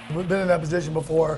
We've been in that position before,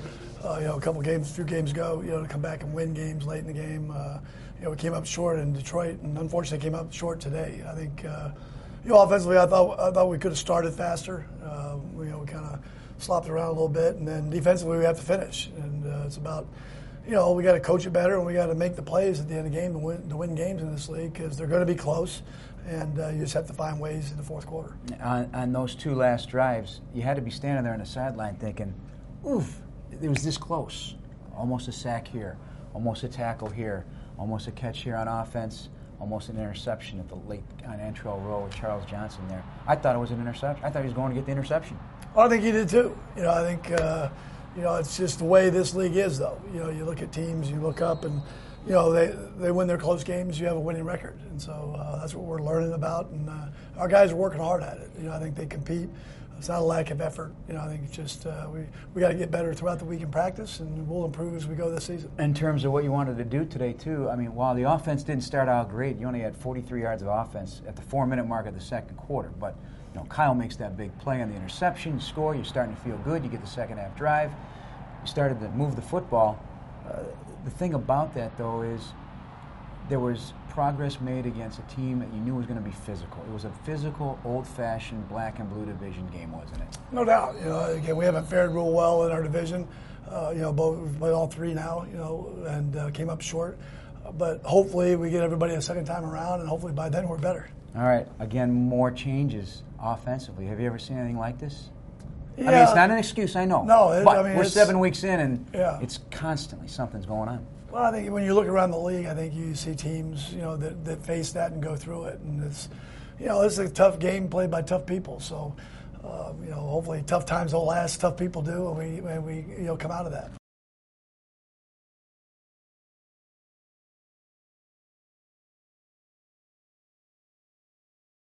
a few games ago, to come back and win games late in the game. We came up short in Detroit, and unfortunately came up short today. I think, offensively, I thought we could have started faster. We kind of slopped around a little bit, and then defensively we have to finish. And it's about, we got to coach it better, and we got to make the plays at the end of the game to win games in this league, because they're going to be close, and you just have to find ways in the fourth quarter. On those two last drives, you had to be standing there on the sideline thinking, oof, it was this close. Almost a sack here, almost a tackle here, almost a catch here on offense, almost an interception at the late on Antrell Rowe with Charles Johnson there. I thought it was an interception. I thought he was going to get the interception. Well, I think he did too. I think it's just the way this league is, though. You look at teams, you look up, and they win their close games. You have a winning record, and so that's what we're learning about. And our guys are working hard at it. I think they compete. It's not a lack of effort. I think it's just we got to get better throughout the week in practice, and we'll improve as we go this season. In terms of what you wanted to do today, too, I mean, while the offense didn't start out great, you only had 43 yards of offense at the 4-minute mark of the second quarter. But Kyle makes that big play on the interception, you score, you're starting to feel good, you get the second half drive, you started to move the football. The thing about that, though, is there was progress made against a team that you knew was going to be physical. It was a physical, old-fashioned black and blue division game, wasn't it? No doubt. Again, we haven't fared real well in our division. Both we've played all three now, and came up short. But hopefully we get everybody a second time around, and hopefully by then we're better. All right. Again, more changes offensively. Have you ever seen anything like this? Yeah. I mean, it's not an excuse, I know. No, but we're 7 weeks in, and yeah, it's constantly something's going on. Well, I think when you look around the league, I think you see teams, that face that and go through it, and it's a tough game played by tough people. So, hopefully, tough times don't last. Tough people do, and we come out of that.